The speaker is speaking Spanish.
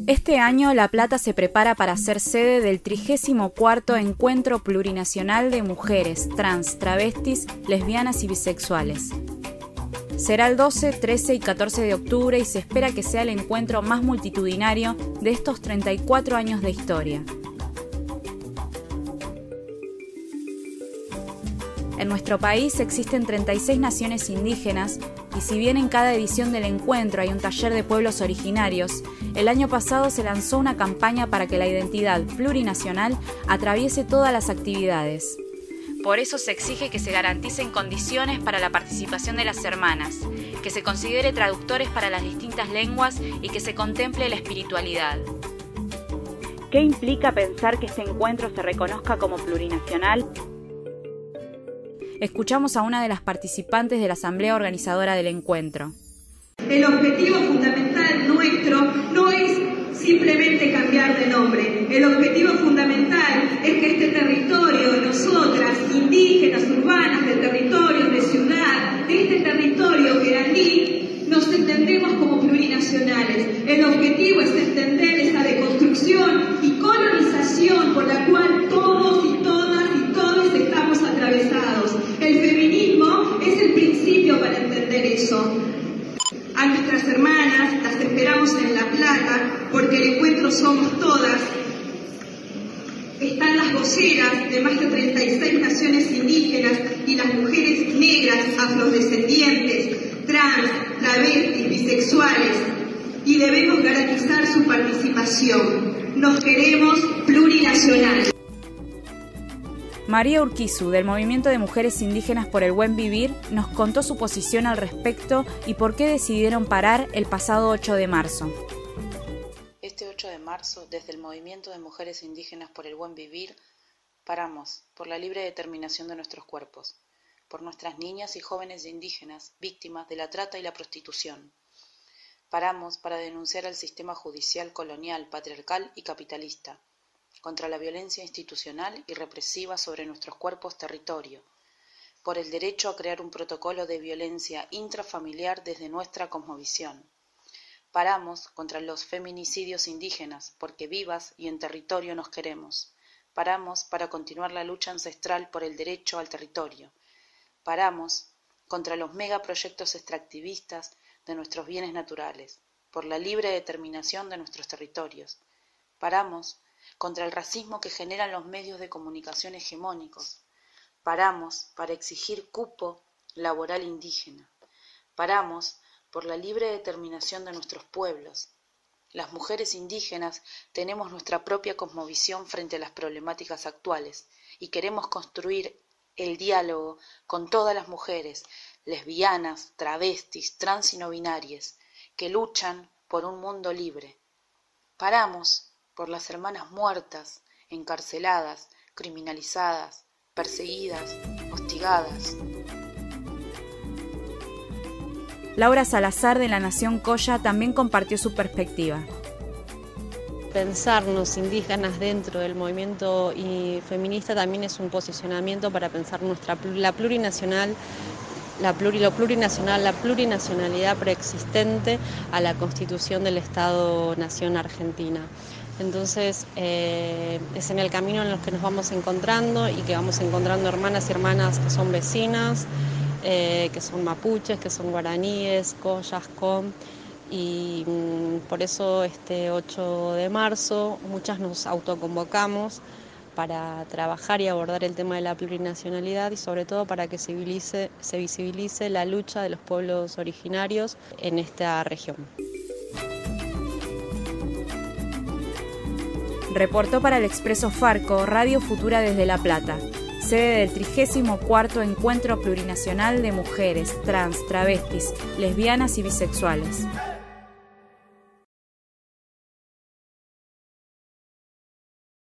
Este año La Plata se prepara para ser sede del 34º Encuentro Plurinacional de Mujeres, Trans, Travestis, Lesbianas y Bisexuales. Será el 12, 13 y 14 de octubre y se espera que sea el encuentro más multitudinario de estos 34 años de historia. En nuestro país existen 36 naciones indígenas y si bien en cada edición del encuentro hay un taller de pueblos originarios, el año pasado se lanzó una campaña para que la identidad plurinacional atraviese todas las actividades. Por eso se exige que se garanticen condiciones para la participación de las hermanas, que se considere traductores para las distintas lenguas y que se contemple la espiritualidad. ¿Qué implica pensar que este encuentro se reconozca como plurinacional? Escuchamos a una de las participantes de la asamblea organizadora del encuentro. El objetivo fundamental nuestro no es simplemente cambiar de nombre. El objetivo fundamental es que este territorio, nosotras, indígenas, urbanas, de territorios, de ciudad, de este territorio querandí, nos entendemos como plurinacionales. El objetivo es entender esa deconstrucción y colonización por la cual todos y todas y todos estamos atravesados. El feminismo es el principio para entender eso. A nuestras hermanas las esperamos en La Plata porque el encuentro somos todas. Están las voceras de más de 36 naciones indígenas y las mujeres negras, afrodescendientes, trans, travestis, bisexuales y debemos garantizar su participación. Nos queremos plurinacionales. María Urquizu, del Movimiento de Mujeres Indígenas por el Buen Vivir, nos contó su posición al respecto y por qué decidieron parar el pasado 8 de marzo. Este 8 de marzo, desde el Movimiento de Mujeres Indígenas por el Buen Vivir, paramos por la libre determinación de nuestros cuerpos, por nuestras niñas y jóvenes indígenas víctimas de la trata y la prostitución. Paramos para denunciar al sistema judicial colonial, patriarcal y capitalista, contra la violencia institucional y represiva sobre nuestros cuerpos territorio, por el derecho a crear un protocolo de violencia intrafamiliar desde nuestra cosmovisión. Paramos contra los feminicidios indígenas, porque vivas y en territorio nos queremos. Paramos para continuar la lucha ancestral por el derecho al territorio. Paramos contra los megaproyectos extractivistas de nuestros bienes naturales, por la libre determinación de nuestros territorios. Paramos contra el racismo que generan los medios de comunicación hegemónicos. Paramos para exigir cupo laboral indígena. Paramos por la libre determinación de nuestros pueblos. Las mujeres indígenas tenemos nuestra propia cosmovisión frente a las problemáticas actuales y queremos construir el diálogo con todas las mujeres, lesbianas, travestis, trans y no binarias, que luchan por un mundo libre. Paramos por las hermanas muertas, encarceladas, criminalizadas, perseguidas, hostigadas. Laura Salazar, de la Nación Colla, también compartió su perspectiva. Pensarnos indígenas dentro del movimiento feminista también es un posicionamiento para pensar la plurinacional, lo plurinacional, la plurinacionalidad preexistente a la constitución del Estado-Nación Argentina. Entonces es en el camino en los que nos vamos encontrando y que vamos encontrando hermanas y hermanas que son vecinas, que son mapuches, que son guaraníes, collas, com, y por eso este 8 de marzo muchas nos autoconvocamos para trabajar y abordar el tema de la plurinacionalidad y sobre todo para que se visibilice la lucha de los pueblos originarios en esta región. Reportó para el Expreso Farco, Radio Futura desde La Plata, sede del 34º Encuentro Plurinacional de Mujeres, Trans, Travestis, Lesbianas y Bisexuales.